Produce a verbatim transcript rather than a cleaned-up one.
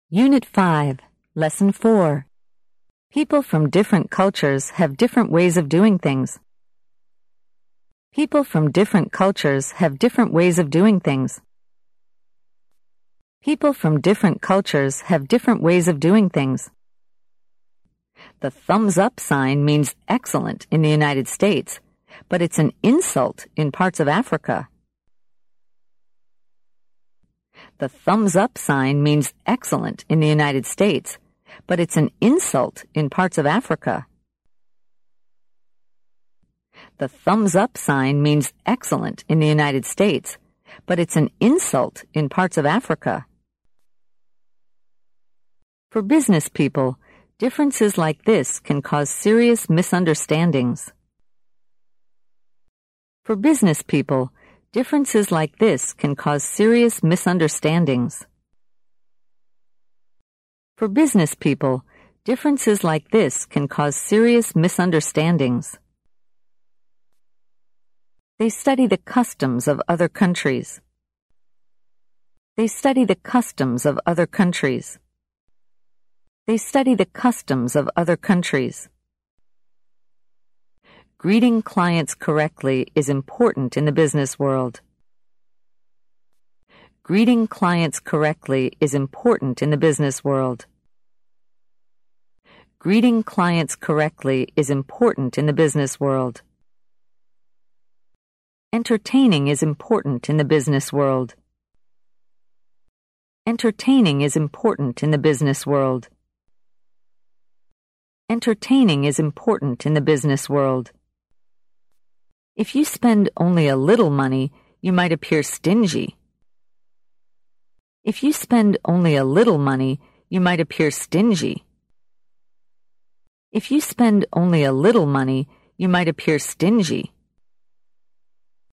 Unit five, Lesson four. People from different cultures have different ways of doing things. People from different cultures have different ways of doing things. People from different cultures have different ways of doing things. The thumbs up sign means excellent in the United States, but it's an insult in parts of Africa. The thumbs up sign means excellent in the United States, but it's an insult in parts of Africa. The thumbs up sign means excellent in the United States, but it's an insult in parts of Africa. For business people, differences like this can cause serious misunderstandings. For business people, differences like this can cause serious misunderstandings. For business people, differences like this can cause serious misunderstandings. They study the customs of other countries. They study the customs of other countries. They study the customs of other countries. Greeting clients correctly is important in the business world. Greeting clients correctly is important in the business world. Greeting clients correctly is important in the business world. Entertaining is important in the business world. Entertaining is important in the business world. Entertaining is important in the business world. If you spend only a little money, you might appear stingy. If you spend only a little money, you might appear stingy. If you spend only a little money, you might appear stingy.